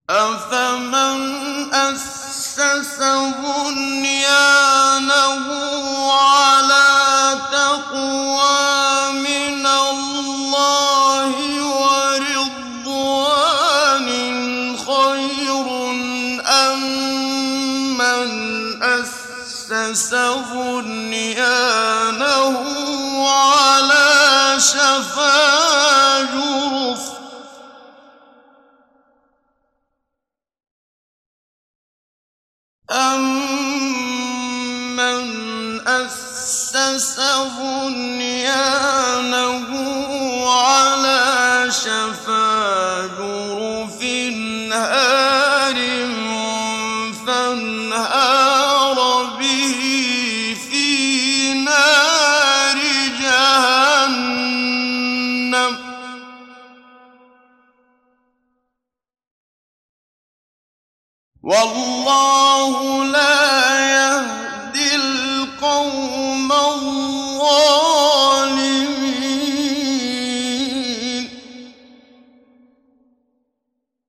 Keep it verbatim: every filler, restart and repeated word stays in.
أَفَمَنْ أَسَّسَ بُنْيَانَهُ عَلَىٰ تَقْوَىٰ مِنَ اللَّهِ وَرِضْوَانٍ خَيْرٌ أَم مَّنْ أَسَّسَ بُنْيَانَهُ عَلَىٰ شَفَا جُرُفٍ أَمَّنْ أَسَّسَ بُنْيَانَهُ عَلَىٰ شَفَا جُرُفٍ هَارٍ فَانْهَارَ بِهِ فِي نَارِ جَهَنَّمَ ۗ وَاللَّهُ لَا يَهْدِي الْقَوْمَ